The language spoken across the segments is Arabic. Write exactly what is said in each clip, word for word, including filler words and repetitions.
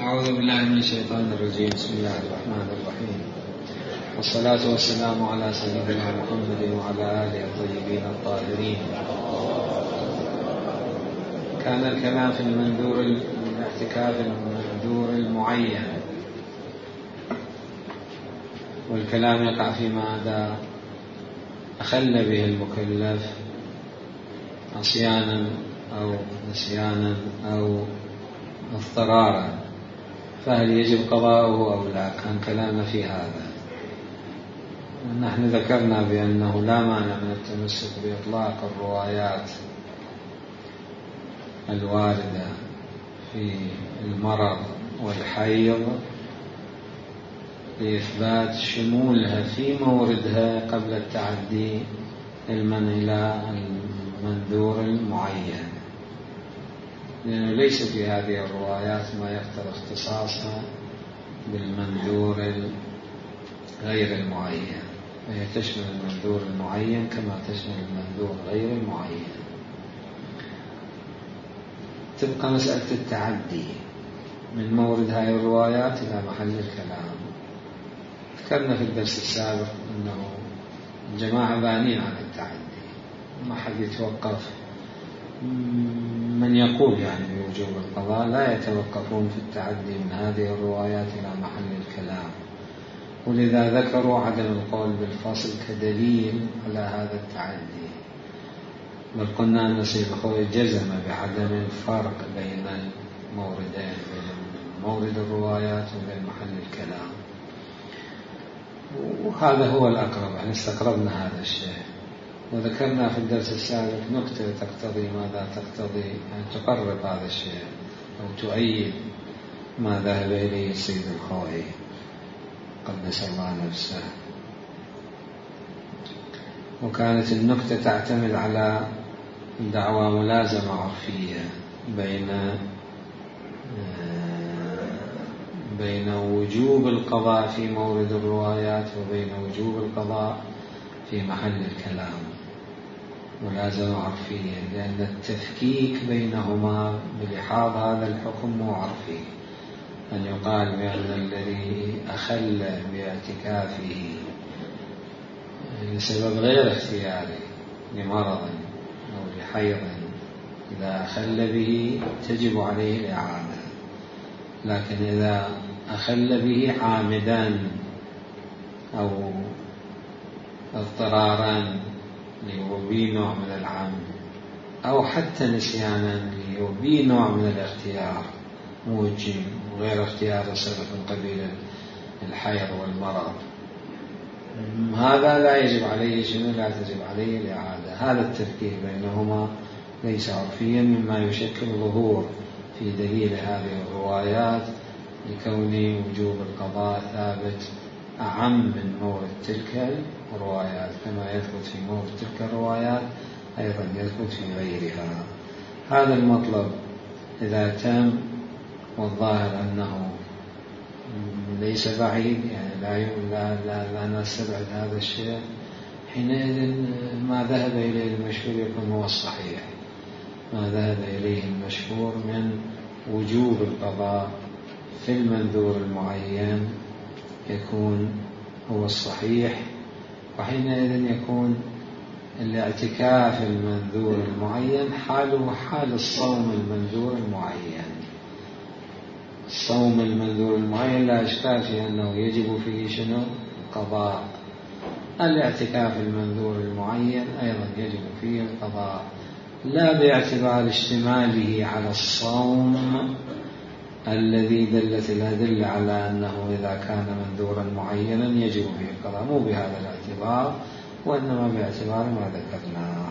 أعوذ بالله من الشيطان الرجيم. بسم الله الرحمن الرحيم، والصلاة والسلام على سيدنا محمد وعلى آله الطيبين الطاهرين. كان الكلام في المنذور الاعتكاف المنذور المعين، والكلام يقع فيما إذا أخل به المكلف عصيانا أو نسيانا أو اضطرارا، فهل يجب قضاؤه أو لا؟ كان كلام في هذا. نحن ذكرنا بأنه لا مانع من التمسك بإطلاق الروايات الواردة في المرض والحيض لإثبات شمولها في موردها قبل التعدي المن إلى المنذور المعين، لأنه ليس في هذه الروايات ما يقتضي اختصاصها بالمنذور غير المعين، وهي تشمل المنذور المعين كما تشمل المنذور غير المعين. تبقى مسألة التعدي من مورد هذه الروايات إلى محل الكلام. ذكرنا في الدرس السابق أنه الجماعة بانين عن التعدي، ما حد يتوقف. من يقول يعني بوجوب القضاء لا يتوقفون في التعدي من هذه الروايات إلى محل الكلام، ولذا ذكروا عدم القول بالفصل كدليل على هذا التعدي. بل قلنا أن سيد الخوي جزم بعدم الفرق بين الموردين، بين مورد الروايات وبين محل الكلام، وهذا هو الأقرب. يعني استقربنا هذا الشيء، وذكرنا في الدرس السابق نكتة تقتضي ماذا تقتضي، يعني تقرب هذا الشيء أو تؤيد ما ذهب إليه السيد الخوي قدس الله نفسه. وكانت النكتة تعتمد على دعوى ملازمة عرفية بين بين وجوب القضاء في مورد الروايات وبين وجوب القضاء في محل الكلام. ملازمة عرفية لأن التفكيك بينهما بلحاظ هذا الحكم مو عرفي، أن يقال بأن الذي أخل باعتكافه لسبب غير اختياري لمرض أو لحيض إذا أخل به تجب عليه الإعادة، لكن إذا أخل به عامدا أو اضطرارا ليبي نوع من العمد أو حتى نسيانا ليبي نوع من الاختيار موجب وغير اختيار صرف من قبيل الحيض والمرض، هذا لا يجب عليه شنو؟ لا تجب عليه الإعادة. هذا التفكير بينهما ليس عرفيا، مما يشكل ظهور في دليل هذه الروايات لكون وجوب القضاء ثابت أعم من مورد تلك الروايات، كما يثبت في مورد تلك الروايات أيضا يثبت في غيرها. هذا المطلب إذا تم، والظاهر أنه ليس بعيد، يعني لا لا لا, لا نستبعد هذا الشيء، حينئذ ما ذهب إليه المشهور يكون هو الصحيح. ما ذهب إليه المشهور من وجوب القضاء في المنذور المعين يكون هو الصحيح، وحينئذ يكون الاعتكاف المنذور المعين حاله حال الصوم المنذور المعين. الصوم المنذور المعين لا إشكال في أنه يجب فيه شنو؟ قضاء. الاعتكاف المنذور المعين أيضا يجب فيه القضاء، لا باعتبار اشتماله على الصوم الذي دلت الأدلة على أنه إذا كان منذورا معينا يجب فيه القضاء، مو بهذا الاعتبار، وإنما باعتبار ما ذكرناه.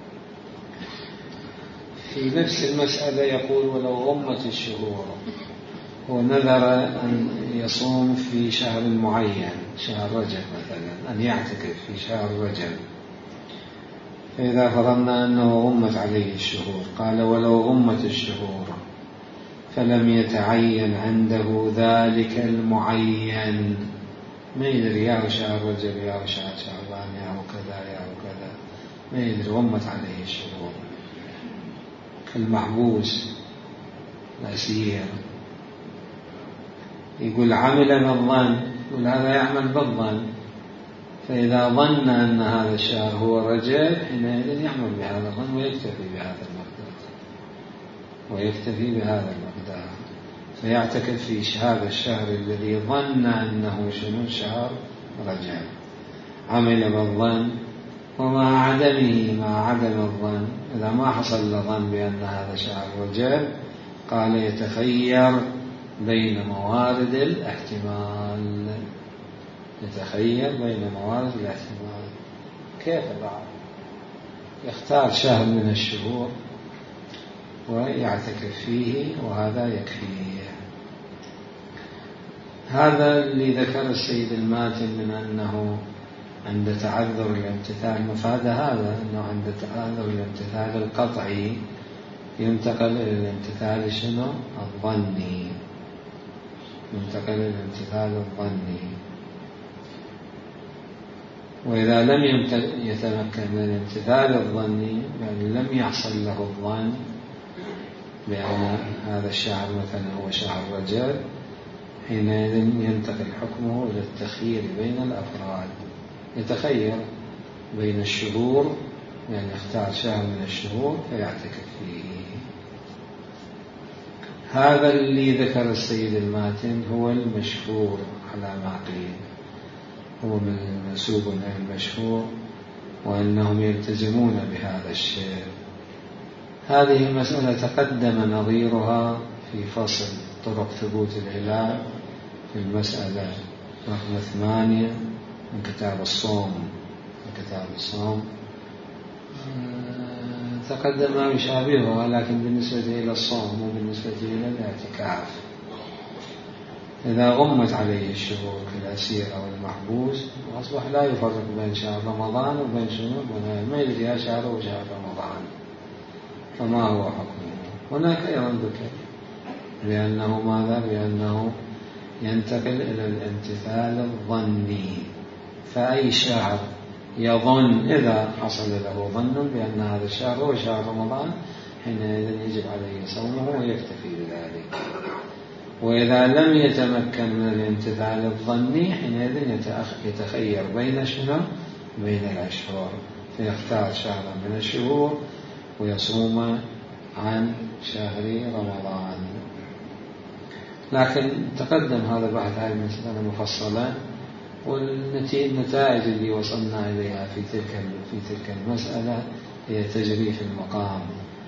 في نفس المسألة يقول: ولو غمت الشهور، هو نذر أن يصوم في شهر معين، شهر رجب مثلا، أن يعتكف في شهر رجب، فإذا فرضنا أنه غمت عليه الشهور، قال: ولو غمت الشهور فلم يتعين عنده ذلك المعين، ما يدري يا شهر رجب يا شهر شعبان يا كذا يا كذا، ما يدري، غمت عليه الشهور. كالمحبوس الأسير يقول عمل بالظن، يقول هذا يعمل بالظن، فإذا ظن أن هذا الشهر هو رجب حينئذ يعمل بهذا الظن ويكتفي بهذا المقدار ويكتفي بهذا المقدار فيعتكف في هذا الشهر الذي ظن أنه شنو شهر رجب. عمل بالظن. ومع عدمه مع عدم الظن، إذا ما حصل له ظن بأن هذا شهر رجب، قال يتخير بين موارد الاحتمال. يتخير بين موارد الاحتمال. كيف بعض يختار شهر من الشهور ويعتكف فيه وهذا يكفيه. هذا اللي ذكر السيد الماتن من أنه عند تعذر الامتثال، مفاد هذا أنه عند تعذر الامتثال القطعي ينتقل إلى الامتثال شنو؟ الظني. ينتقل إلى الامتثال الظني. وإذا لم يتمكن من الامتثال الظني، يعني لم يحصل له الظن بأن هذا الشهر مثلا هو شهر رجب، حينئذ ينتقل حكمه إلى التخيير بين الأفراد. يتخير بين الشهور، يعني يختار شهر من الشهور فيعتكف فيه. هذا اللي ذكر السيد الماتن هو المشهور على ما قيل، هو من منسوب إلى المشهور، وأنهم يلتزمون بهذا الشيء. هذه المسألة تقدم نظيرها في فصل طرق ثبوت الهلال في المسألة رقم ثمانية من كتاب الصوم. من كتاب الصوم تقدم ما يشابهها، لكن بالنسبة إلى الصوم وبالنسبة إلى الاعتكاف. إذا غمت عليه الشهور كالأسير أو المحبوس، أصبح لا يفرق بين شهر رمضان وبين شنو، ما يدري شهر وشهر رمضان، فما هو حكمه؟ هناك أيضا ذكر لأنه ماذا؟ لأنه ينتقل إلى الامتثال الظني. فأي شهر يظن، إذا حصل له ظن بأن هذا الشهر هو شهر رمضان، حينئذ يجب عليه صومه ويكتفي بذلك. وإذا لم يتمكن من الامتثال الظني، حينئذ يتخير بين شنو؟ بين الأشهر، فيختار شهرا من الشهور ويصوم عن شهر رمضان. لكن تقدم هذا بحث هذه المسألة مفصلا، والنتائج اللي وصلنا إليها في تلك في تلك المسألة هي تجري في المقام.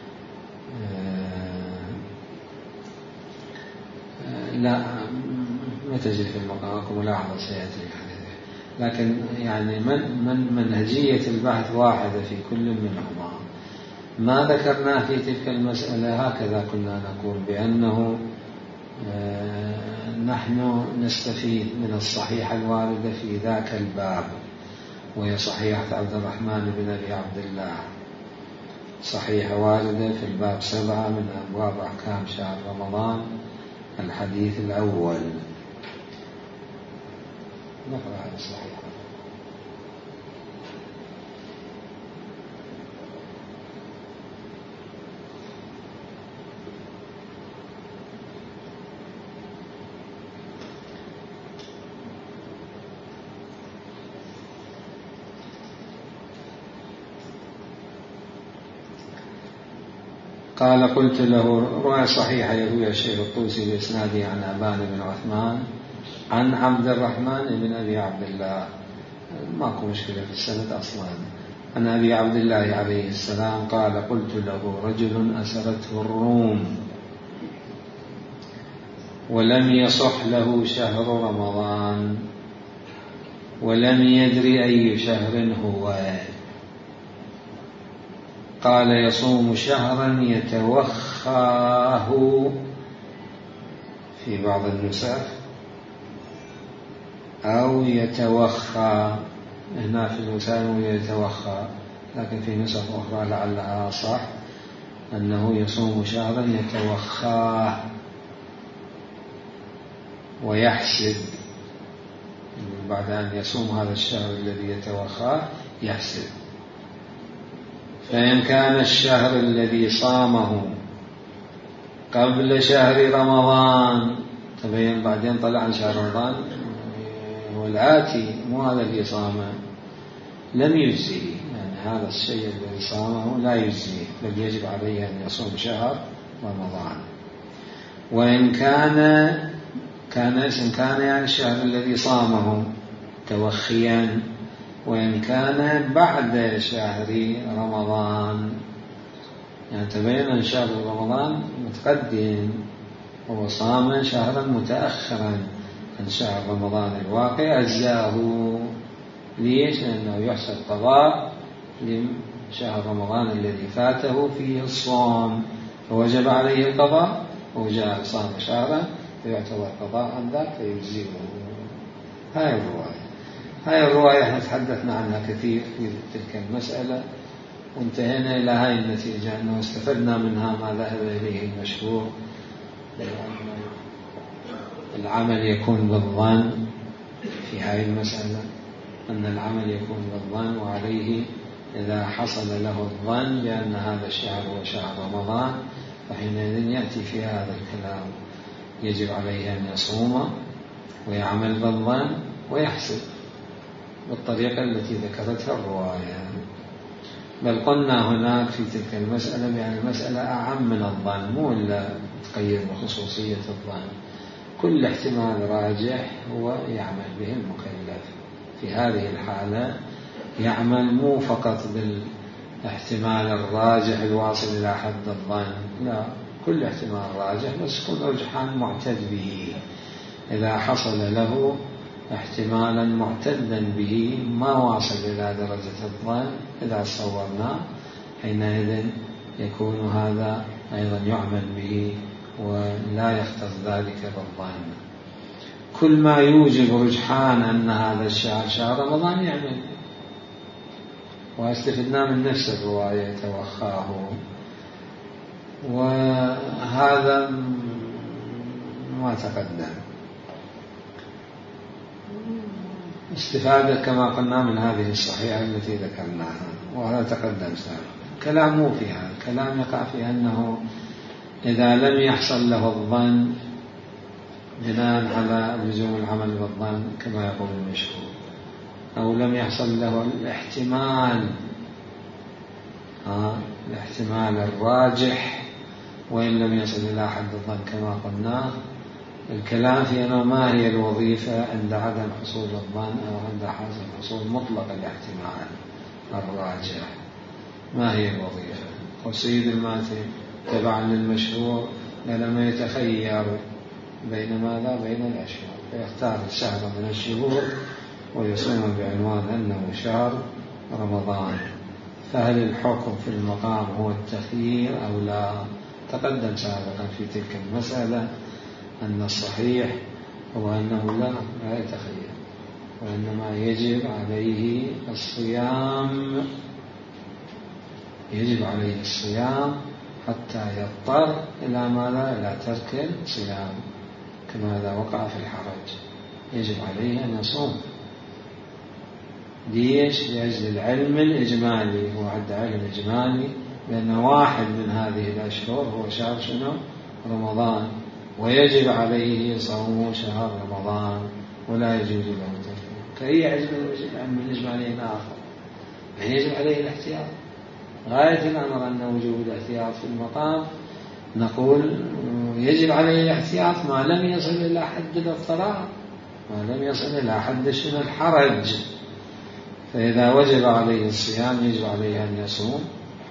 لا ما تجري في المقام، ملاحظة سيأتي الحديث، لكن يعني من من منهجية البحث واحدة في كل منهما. ما ذكرناه في تلك المسألة هكذا كنا نقول بأنه نحن نستفيد من الصحيحة الواردة في ذاك الباب، وهي صحيحة عبد الرحمن بن أبي عبد الله، صحيحة واردة في الباب سبعة من أبواب أحكام شهر رمضان، الحديث الأول. نقرأ هذا الصحيحة. قال قلت له، رواية صحيحة يروي الشيخ الطوسي بإسناده عن أبان بن عثمان عن عبد الرحمن بن أبي عبد الله، ماكو مشكلة في السند أصلا، عن أبي عبد الله عليه السلام قال قلت له رجل أسرته الروم ولم يصح له شهر رمضان ولم يدري أي شهر هو، قال يصوم شهرا يتوخاه في بعض النسخ أو يتوخى، هنا في الوسائل يتوخى، لكن في نسخ أخرى لعلها صح أنه يصوم شهرا يتوخاه ويحسب، بعد أن يصوم هذا الشهر الذي يتوخاه يحسب. فإن كان الشهر الذي صامه قبل شهر رمضان تبين بعدين طلع عن شهر رمضان والآتي مو هذا اللي صامه لم يجزيه، يعني هذا الشيء الذي صامه لا يجزيه، بل يجب عليه أن يصوم شهر رمضان. وإن كان كان إن كان يعني الشهر الذي صامه توخيا، وإن كان بعد شهر رمضان، يعني تبين أن شهر رمضان متقدم هو صام شهرا متأخرا عن شهر رمضان الواقع أجزاه. ليش؟ لأنه يحسب قضاء لشهر رمضان الذي فاته فيه الصوم، فوجب عليه القضاء، وجاء صام شهرا فيعتبر قضاء عن ذاك فيجزيه. هاي الرواية هاي الرواية احنا تحدثنا عنها كثير في تلك المسألة، وانتهينا إلى هاي النتيجة أنه استفدنا منها ما ذهب إليه المشهور، العمل يكون بالظن في هاي المسألة، أن العمل يكون بالظن، وعليه إذا حصل له الظن بأن هذا الشهر هو شهر رمضان فحينئذ يأتي في هذا الكلام يجب عليه أن يصوم ويعمل بالظن ويحسب بالطريقة التي ذكرتها الرواية. بل قلنا هناك في تلك المسألة بأن المسألة أعم من الظن، مو إلا تقيد بخصوصية الظن، كل احتمال راجح هو يعمل به المكلف. في هذه الحالة يعمل مو فقط بالاحتمال الراجح الواصل إلى حد الظن، لا، كل احتمال راجح بس يكون رجحان معتد به. إذا حصل له احتمالا معتدا به ما واصل إلى درجة الظن إذا صورناه حينئذ يكون هذا أيضا يعمل به ولا يختص ذلك بالظن. كل ما يوجب رجحان أن هذا الشهر شهر رمضان يعمل. واستفدنا من نفس الرواية توخاه، وهذا ما تقدم. استفادة كما قلنا من هذه الصحيحة التي ذكرناها، وهذا تقدم سابقا. كلام مو في هذا، كلام يقع في أنه إذا لم يحصل له الظن بناء على لزوم العمل بالظن كما يقول المشهور، أو لم يحصل له الاحتمال آه الاحتمال الراجح وإن لم يصل إلى حد الظن كما قلنا، الكلام في أنه ما هي الوظيفة عند عدم حصول الظن أو عند حصول مطلق الاحتمال الراجح، ما هي الوظيفة. والسيد الماتي تبعا للمشهور لما يتخير بين ماذا؟ بين الأشهر، فيختار الشهر من الشهور ويصوم بعنوان أنه شهر رمضان. فهل الحكم في المقام هو التخيير أو لا؟ تقدم سابقا في تلك المسألة أن الصحيح هو أنه لا لا يتخير، وإنما يجب عليه الصيام، يجب عليه الصيام حتى يضطر إلى ماذا؟ إلى ترك الصيام، كما إذا وقع في الحرج يجب عليه أن يصوم. ليش؟ لأجل العلم الإجمالي، هو عند علم إجمالي لأن واحد من هذه الأشهر هو شهر شنو؟ رمضان، ويجب عليه صوم شهر رمضان ولا يجوز له تركه كأي علم الإجمالي آخر، يعني يجب عليه الاحتياط. غاية الأمر أن وجود الاحتياط في المقام نقول يجب عليه الاحتياط ما لم يصل إلى حد الاضطرار، ما لم يصل إلى حد شنو؟ الحرج. فإذا وجب عليه الصيام يجب عليه أن يصوم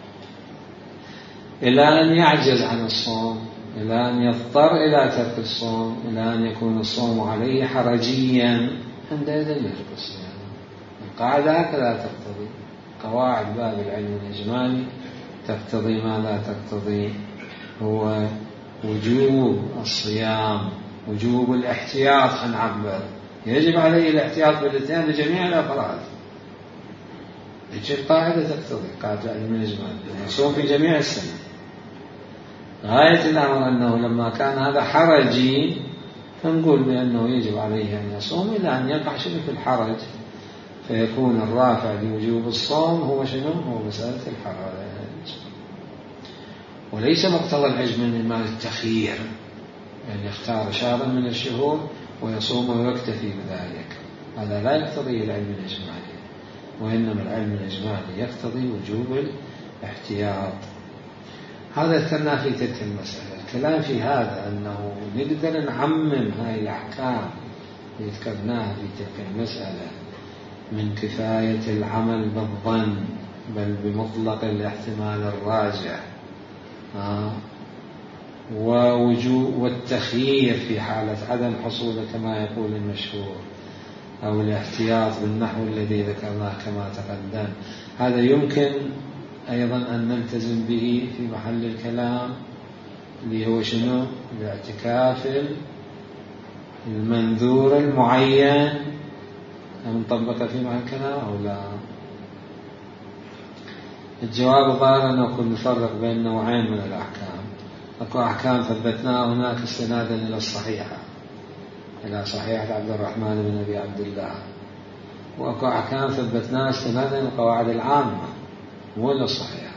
إلى أن يعجز عن الصوم، إلى أن يضطر إلى ترك الصوم، إلى أن يكون الصوم عليه حرجيا، عندئذ يترك الصيام. القاعدة هكذا تقتضي، قواعد باب العلم الإجمالي تقتضي ماذا؟ تقتضي هو وجوب الصيام، وجوب الاحتياط عن عبر، يجب عليه الاحتياط بالاثنين لجميع الأفراد. هذه القاعدة تقتضي قاعدة العلم الإجمالي يصوم في جميع السنة. غاية الأمر أنه لما كان هذا حرجي فنقول بأنه يجب عليه أن يصوم إلى أن يقع شنو في الحرج، فيكون الرافع لوجوب الصوم هو شنو؟ هو مسألة الحرج، وليس مقتضى العجم من المال التخيير. يعني يختار شهرا من الشهور ويصوم ويكتفي بذلك، هذا لا يقتضي العلم الإجمالي، وإنما العلم الإجمالي يقتضي وجوب الاحتياط. هذا ذكرناه في تلك المسألة. الكلام في هذا أنه نقدر نعمم هاي الأحكام اللي ذكرناها في تلك المسألة من كفاية العمل بالظن بل بمطلق الاحتمال الراجح، آه ووجوب والتخيير في حالة عدم حصوله كما يقول المشهور، أو الاحتياط بالنحو الذي ذكرناه كما تقدم. هذا يمكن أيضا أن نلتزم به في محل الكلام اللي هو شنو؟ الاعتكاف المنذور المعين، نطبقه في محل الكلام أو لا؟ الجواب ظاهر أنه كنا نفرق بين نوعين من الأحكام. أكو أحكام ثبتناها هناك استنادا إلى الصحيحة، إلى صحيحة عبد الرحمن بن أبي عبد الله، وأكو أحكام ثبتناها استنادا إلى القواعد العامة مو إلى الصحيحة.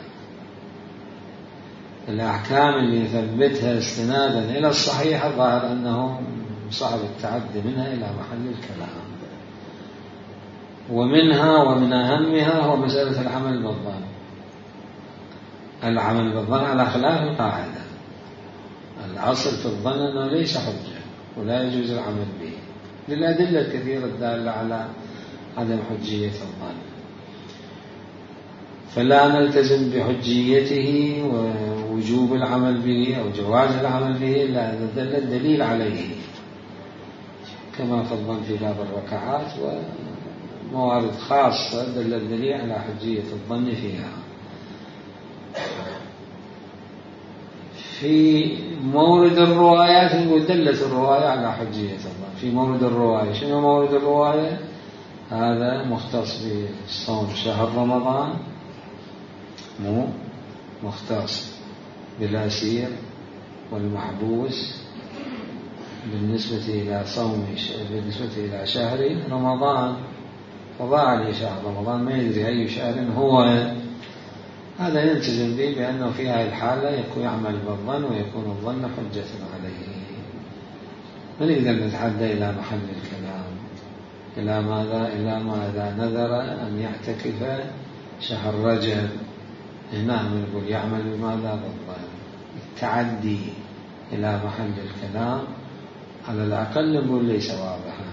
الأحكام اللي يثبتها استنادا إلى الصحيحة ظاهر أنه صعب التعدي منها إلى محل الكلام، ومنها ومن أهمها هو مسألة العمل بالظن. العمل بالظن على خلاف القاعدة، الأصل في الظن أنه ليس حجة ولا يجوز العمل به للأدلة الكثيرة الدالة على عدم حجية الظن، فلا نلتزم بحجيته ووجوب العمل به أو جواز العمل به إلا إذا دل الدليل عليه، كما في الظن في باب الركعات وموارد خاصة دل الدليل على حجية الظن فيها. في مورد الروايات نقول دلت الرواية على حجية الظن. في مورد الرواية، شنو مورد الرواية؟ هذا مختص بصوم شهر رمضان، مو مختص بالأسير والمحبوس بالنسبة إلى صوم بالنسبة إلى شهر رمضان، فضاع لي شهر رمضان ما يدري أي شهر هو، هذا يلتزم به بأنه في هذه الحالة يكون يعمل بالظن ويكون الظن حجة عليه. ونقدر نتحدى إلى محل الكلام إلى ماذا؟ إلى ماذا نذر أن يعتكف شهر رجب، هنا نقول يعمل بماذا؟ بالظن. التعدي إلى محل الكلام على الأقل نقول ليس واضحا،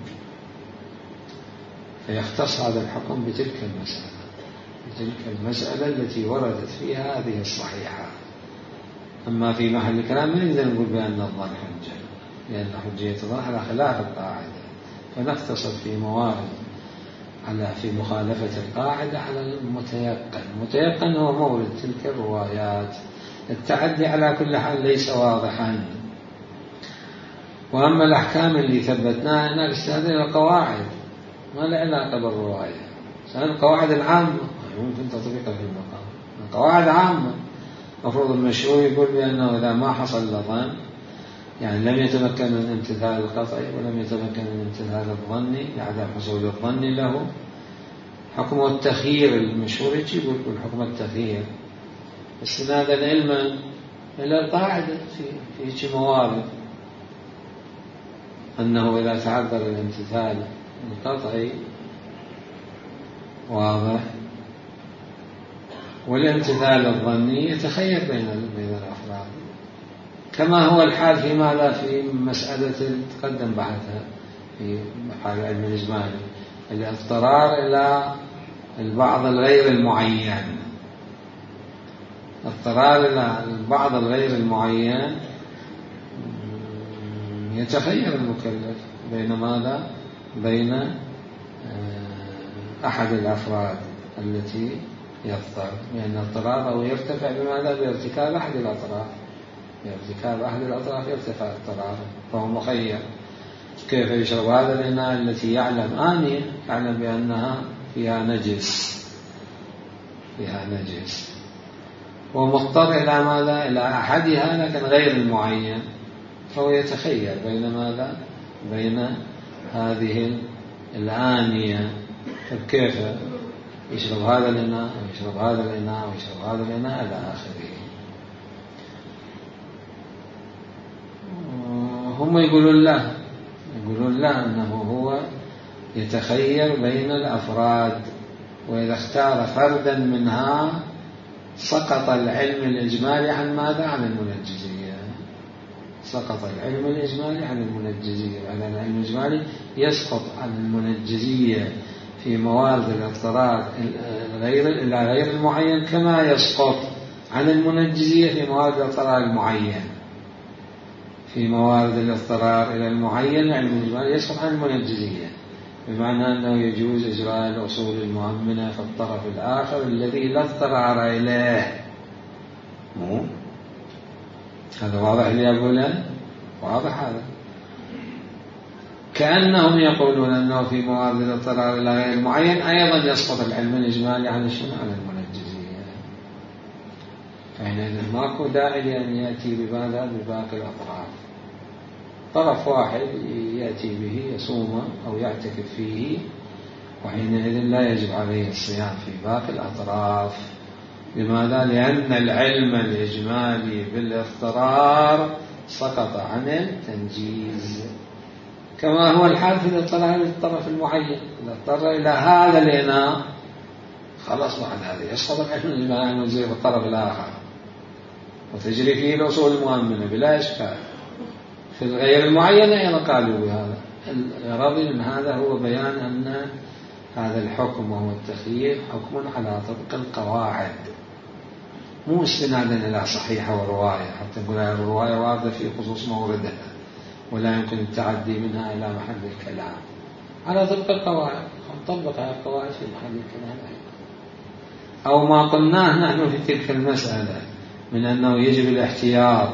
فيختص هذا الحكم بتلك المسألة تلك المسألة التي وردت فيها هذه الصحيحة. أما في محل الكلام ما نقدر نقول بأن الظن حجة، لأن حجية الظن على خلاف القاعدة، فنختصر في موارد على في مخالفة القاعدة على المتيقن. المتيقن هو مورد تلك الروايات، التعدي على كل حال ليس واضحا. وأما الأحكام اللي ثبتناها هناك استهدنا إلى القواعد ما له علاقة بالرواية، القواعد العامة يمكن تطبيقها في المقام، القواعد عامة. مفروض المشروع يقول بأنه إذا ما حصل ظن، يعني لم يتمكن من امتثال القطعي ولم يتمكن من امتثال الظني لعدم حصول الظن له، حكم التخيير المشهور يقول حكم التخيير استنادا علما إلى القاعدة في في موارد أنه إذا تعذر الامتثال القطعي واضح والامتثال الظني يتخير بين بين الأفراد، كما هو الحال في ماذا؟ في مسألة تقدم بحثها في حال علم الإجمالي، الاضطرار إلى البعض الغير المعين. اضطرار إلى البعض الغير المعين يتخير المكلف بين ماذا؟ بين أحد الأفراد التي يضطر، لأن اضطرار أو يرتفع بماذا؟ بارتكاب أحد الأطراف، بارتكاب أحد الأطراف يرتفع اضطرار، فهو مخير. كيف يشرب هذا الإناء التي يعلم آنية يعلم بأنها فيها نجس فيها نجس هو مضطر إلى ماذا؟ إلى أحدها لكن غير المعين، فهو يتخير بين ماذا؟ بين هذه الآنية، فكيف يشرب هذا الإناء ويشرب هذا الإناء ويشرب هذا الإناء إلى آخره. هم يقولون له يقولون له أنه هو يتخير بين الأفراد، وإذا اختار فردا منها سقط العلم الإجمالي عن ماذا؟ عن المنجزية. سقط العلم الإجمالي عن المنجزية، لأن العلم الإجمالي يسقط عن المنجزية في موارد الاضطرار غير إلى غير المعين، كما يسقط عن المنجزية في موارد الاضطرار المعين. في موارد الاضطرار إلى المعين العلم الإجمالي يسقط عن المنجزية، بمعنى أنه يجوز إجراء الأصول المؤمنة في الطرف الآخر الذي لا اضطرار إليه. مو هذا واضح اللي أقوله؟ واضح هذا. كأنهم يقولون أنه في موارد الاضطرار إلى غير المعين أيضا يسقط العلم الإجمالي عن شنو؟ عن المنجزية. فحينئذ ماكو داعي لأن يأتي بماذا؟ بباقي الأطراف. طرف واحد يأتي به يصوم أو يعتكف فيه، وحينئذ لا يجب عليه الصيام في باقي الأطراف. لماذا؟ لأن العلم الإجمالي بالاضطرار سقط عن التنجيز، كما هو الحال في الاضطرار للطرف المعين. إذا اضطر إلى هذا الإناء خلاص بعد هذا يسقط العلم الإجمالي عن في الطرف الآخر، وتجري فيه الأصول المؤمنة بلا إشكال. في الغير المعين أيضا قالوا بهذا. الغرض من هذا هو بيان أن هذا الحكم وهو التخيير حكم على طبق القواعد، مو استنادا إلى صحيحة ورواية حتى نقول الرواية واردة في خصوص موردها ولا يمكن التعدي منها إلى محل الكلام. على طبق القواعد نطبق هذه القواعد في محل الكلام أو ما قلناه نحن في تلك المسألة من أنه يجب الاحتياط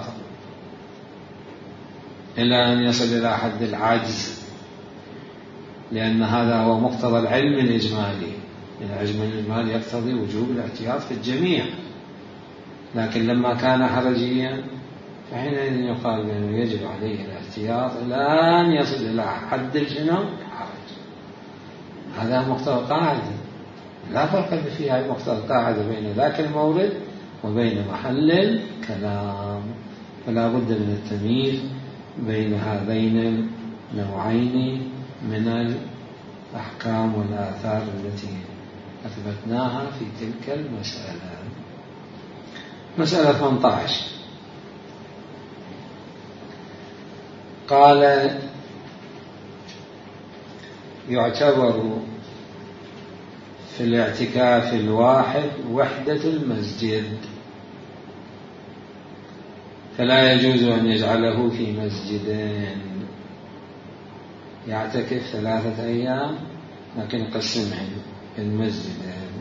إلى أن يصل إلى حد العجز، لأن هذا هو مقتضى العلم الإجمالي. العلم الإجمالي يقتضي وجوب الاحتياط في الجميع، لكن لما كان حرجيا فحينئذ يقال بأنه يجب عليه الاحتياط إلى أن يصل إلى حد شنو؟ الحرج. هذا مقتضى القاعدة، لا فرق في هذه مقتضى القاعدة بين ذاك المورد وبين محل الكلام، فلا بد من التمييز بين هذين النوعين من الأحكام والآثار التي أثبتناها في تلك المسألة. مسألة ثمانية عشر قال يعتبر في الاعتكاف الواحد وحدة المسجد، فلا يجوز أن يجعله في مسجدين. يعتكف ثلاثة أيام لكن يقسمهم المسجدين،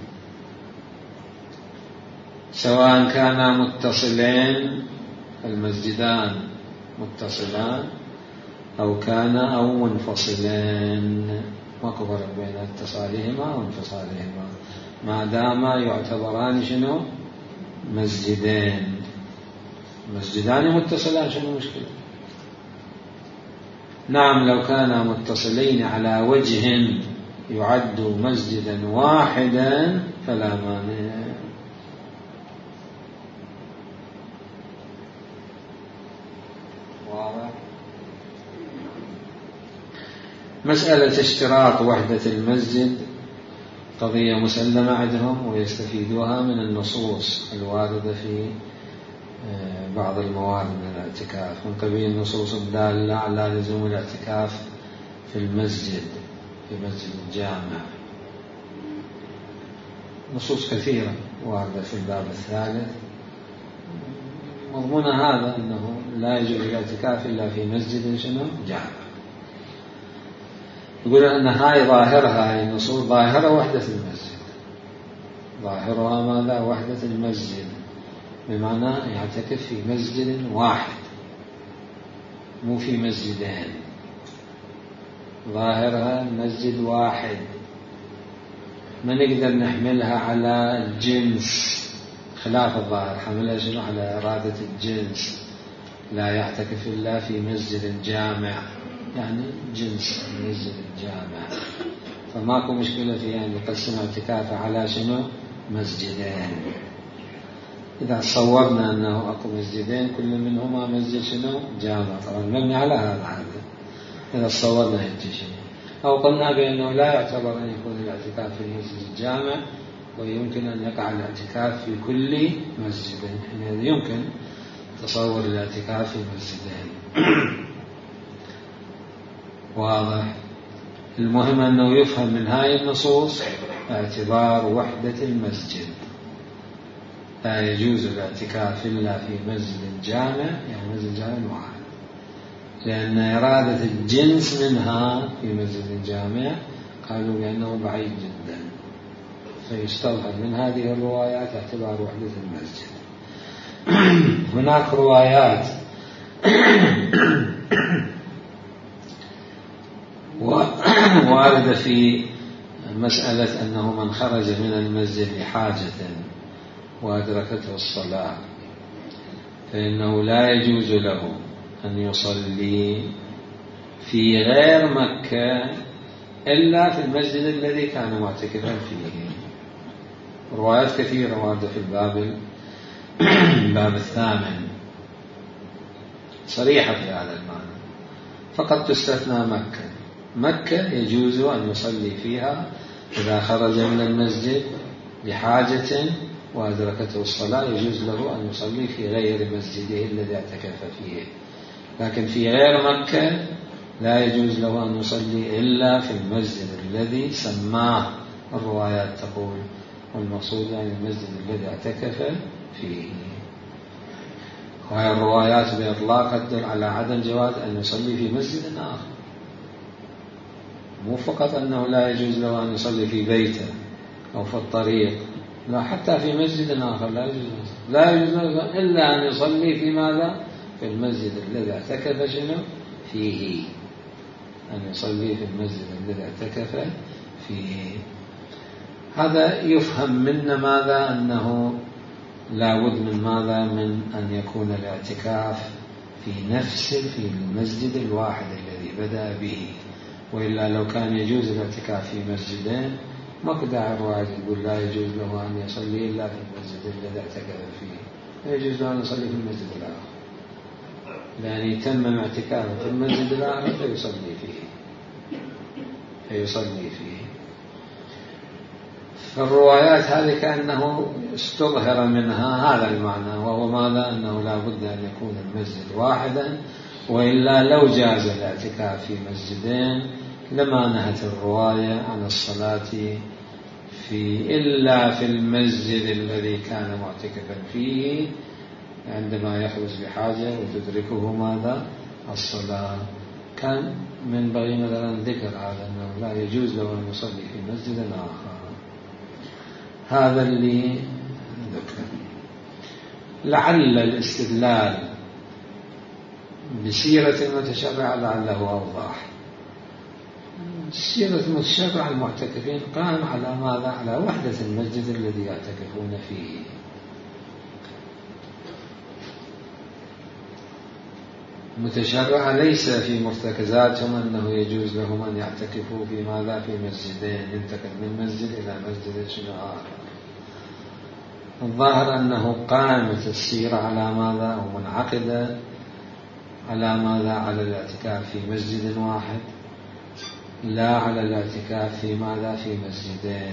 سواء كانا متصلين المسجدان متصلان أو كانا أو منفصلين، ماكو فرق بين اتصالهما وانفصالهما ما دام يعتبران شنو؟ مسجدين. مسجدان متصلان شنو مشكلة؟ نعم لو كانا متصلين على وجه يعد مسجدا واحدا فلا مانع. مسألة اشتراط وحدة المسجد قضية مسلمة عندهم ويستفيدوها من النصوص الواردة في بعض الموارد من الاعتكاف، من قبيل النصوص الدالة على لزوم الاعتكاف في المسجد في مسجد الجامع. نصوص كثيرة واردة في الباب الثالث مضمون هذا أنه لا يجوز الاعتكاف إلا في مسجد شنو؟ جامع. يقول أن هاي ظاهرها هاي النصوص ظاهرة وحدة المسجد، ظاهرها ماذا؟ وحدة المسجد، بمعنى يعتكف في مسجد واحد مو في مسجدين. ظاهرها مسجد واحد، ما نقدر نحملها على الجنس خلاف الظاهر، حملها شنو؟ على إرادة الجنس، لا يعتكف إلا في مسجد جامع، يعني جنس المسجد الجامع. فماكو مشكلة في أن يقسم اعتكافه على شنو؟ مسجدين. إذا صورنا أنه أكو مسجدين كل منهما مسجد شنو؟ جامع، طبعا مبني على هذا هذا إذا صورنا هيك شيء، أو قلنا بأنه لا يعتبر أن يكون الاعتكاف في المسجد الجامع ويمكن أن يقع الاعتكاف في كل مسجد، يعني يمكن تصور الاعتكاف في مسجدين. واضح؟ المهم أنه يفهم من هاي النصوص اعتبار وحدة المسجد، لا يجوز الاعتكاف إلا في مسجد جامع، يعني مسجد جامع واحد، لأن إرادة الجنس منها في مسجد جامع قالوا بأنه بعيد جدا، فيستظهر من هذه الروايات اعتبار وحدة المسجد. هناك روايات واردة في مسألة أنه من خرج من المسجد لحاجة وأدركته الصلاة فإنه لا يجوز له أن يصلي في غير مكة إلا في المسجد الذي كان معتكفا فيه. روايات كثيرة واردة في الباب الباب الثامن صريحة في هذا المعنى، فقد تستثنى مكة. مكة يجوز أن يصلي فيها إذا خرج من المسجد لحاجة وأدركته الصلاة، يجوز له أن يصلي في غير مسجده الذي اعتكف فيه، لكن في غير مكة لا يجوز له أن يصلي إلا في المسجد الذي سماه الروايات تقول، والمقصود يعني المسجد الذي اعتكف فيه. وهي الروايات بإطلاق تدل على عدم جواز أن يصلي في مسجد آخر، مو فقط أنه لا يجوز له أن يصلي في بيته أو في الطريق، لا، حتى في مسجد آخر لا يجوز لا يجوز له إلا أن يصلي في ماذا؟ في المسجد الذي اعتكف شنو فيه، أن يصلي في المسجد الذي اعتكف فيه. هذا يفهم منا ماذا؟ أنه لا بد من ماذا؟ من أن يكون الاعتكاف في نفس في المسجد الواحد الذي بدأ به، وإلا لو كان يجوز الاعتكاف في مسجدين ما كنت داعي الرواية يقول لا يجوز له أن يصلي إلا في المسجد الذي اعتكف فيه، يجوز له أن يصلي في المسجد الآخر، لأن يتمم اعتكافه في المسجد الآخر فيصلي فيه فيصلي فيه. فالروايات هذه كأنه استظهر منها هذا المعنى، وهو ماذا؟ أنه لا بد أن يكون المسجد واحدا، وإلا لو جاز الاعتكاف في مسجدين لما نهت الرواية عن الصلاة في إلا في المسجد الذي كان معتكفا فيه عندما يخرج بحاجة وتدركه ماذا؟ الصلاة. كان من بغي مثلا ذكر هذا أنه لا يجوز له أن يصلي في مسجد آخر، هذا اللي ذكر. لعل الاستدلال بسيرة المتشرع لعله أوضح. سيرة المتشرع المعتكفين قام على ماذا؟ على وحدة المسجد الذي يعتكفون فيه. المتشرع ليس في مرتكزاتهم أنه يجوز لهم أن يعتكفوا في ماذا؟ في مسجدين، ينتقل من مسجد إلى مسجد شنو آخر. الظاهر أنه قامت السيرة على ماذا؟ أو منعقدة على ماذا؟ على الاعتكاف في مسجد واحد، لا على الاعتكاف في ماذا؟ في مسجدين،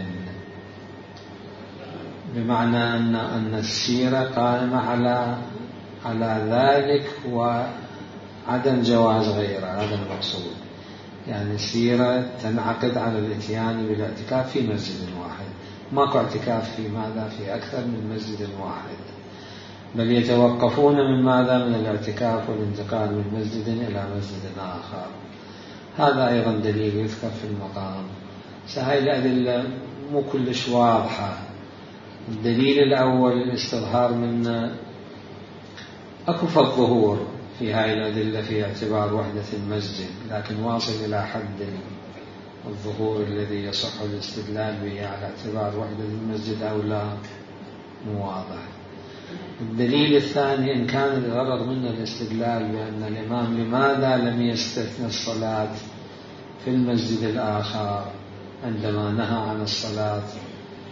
بمعنى أن أن السيرة قائمة على على ذلك وعدم جواز غيره، هذا المقصود. يعني السيرة تنعقد على الاتيان بالاعتكاف في مسجد واحد، ماكو اعتكاف في ماذا؟ في أكثر من مسجد واحد، بل يتوقفون من ماذا؟ من الاعتكاف والانتقال من مسجد إلى مسجد آخر. هذا أيضا دليل يذكر في المقام. سهل الأدلة مو كلش واضحة. الدليل الأول الاستظهار من أكف الظهور في هذه الأدلة في اعتبار وحدة المسجد، لكن واصل إلى حد الظهور الذي يصح الاستدلال به على اعتبار وحدة المسجد أو لا مو واضح. الدليل الثاني إن كان الغرض من الاستدلال بأن الإمام لماذا لم يستثنى الصلاة في المسجد الآخر عندما نهى عن الصلاة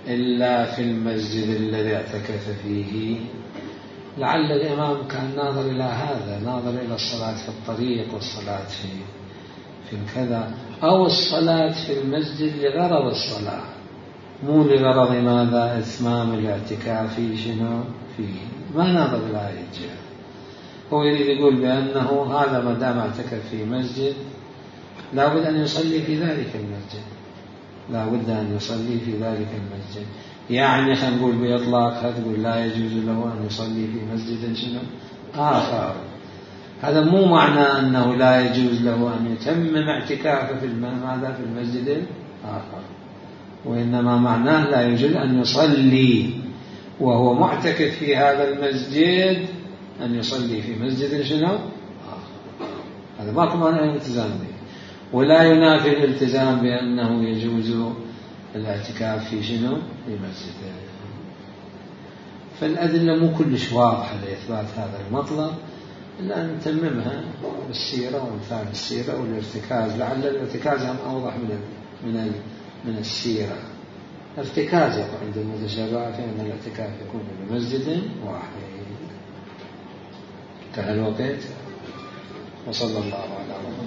إلا في المسجد الذي اعتكف فيه. لعل الإمام كان ناظر إلى هذا، ناظر إلى الصلاة في الطريق والصلاة في في الكذا، أو الصلاة في المسجد لغرض الصلاة، مو لغرض ماذا؟ إتمام الاعتكاف شنو فيه. ما ناظر إلى هذه الجهة، هو يريد يقول بأنه هذا ما دام اعتكف في مسجد لا بد أن يصلي في ذلك المسجد، لا بد أن يصلي في ذلك المسجد. يعني خلينا نقول بإطلاق تقول لا يجوز له أن يصلي في مسجد شنو آخر. هذا مو معنى أنه لا يجوز له أن يتمم اعتكافه في ماذا في المسجد الآخر، وإنما معناه لا يجوز أن يصلي وهو معتكف في هذا المسجد أن يصلي في مسجد شنو آخر. هذا ماكو معنى الالتزام به، ولا ينافي الالتزام بأنه يجوز الاعتكاف في شنو في مسجد. فالأدلة مو كلش واضحة لإثبات هذا المطلب، إلا أن نتممها بالسيرة ومثال السيرة والارتكاز. لعل الارتكاز هم أوضح من من من السيرة. ارتكاز يقع عند المتشابهات أن الاعتكاف يكون بمسجد واحد. انتهى الوقت، وصلى الله على محمد.